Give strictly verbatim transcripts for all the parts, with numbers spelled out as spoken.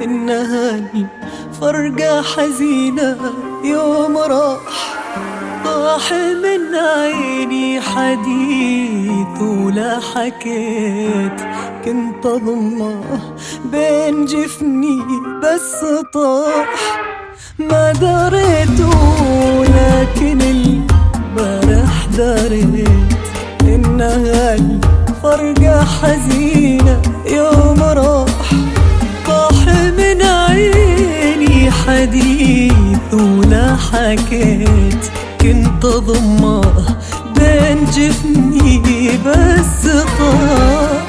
إنها الفرقة حزينة يوم راح. طاح من عيني حديث ولا حكيت، كنت أضمه بين جفني بس طاح. ما دريت ولكن البارح دريت إنها الفرقة حزينة يوم راح. طاح من عيني حديث ولا حكيت، كنت أضمه بين جفني بس طاح.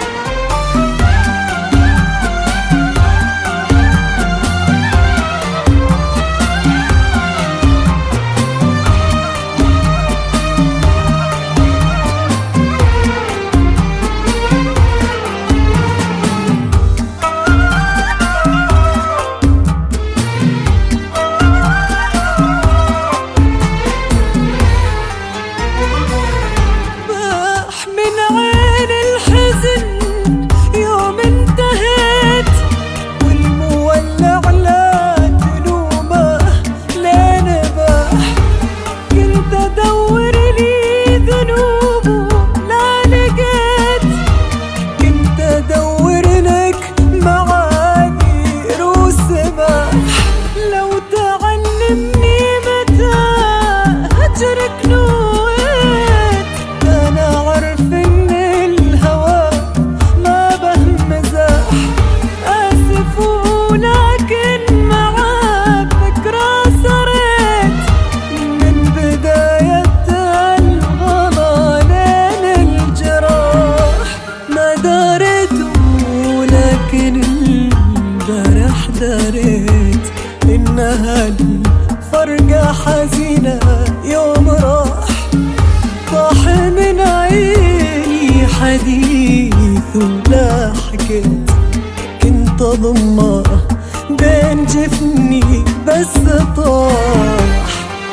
دريت إنها الفرقة حزينة يوم راح. طاح من عيني حديث ولا حكيت، كنت أضمه بين جفني بس طاح.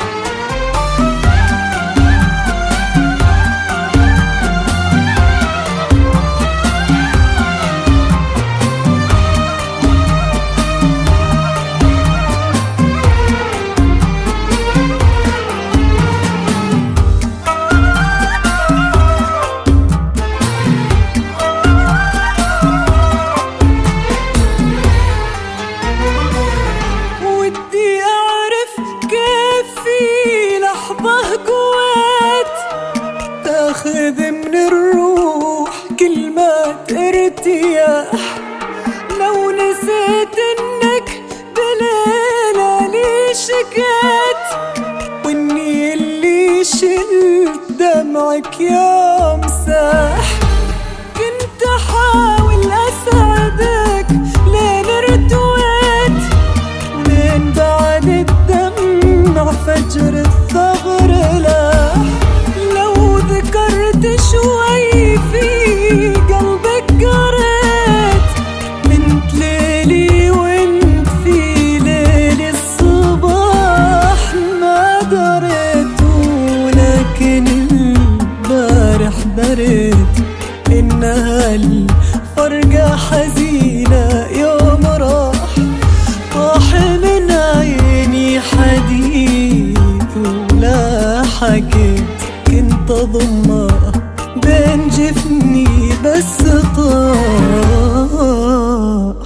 تاخذ من الروح كلمات ارتياح، لو نسيت انك بليلة لي شكيت، واني اللي شلت دمعك يا مساح. كنت احاول اساعدك لين ارتويت، ولين بعد الدمع فجر الثغر لاح. ذكرت شوي في قلبك قريت، منت ليلي وانت في ليل الصباح. ما دريت ولكن البارح دريت إنها الفرقة حزينة يوم راح. طاح من عيني حديث ولا حكيت، كنت أضمه بين جفني بس طاح.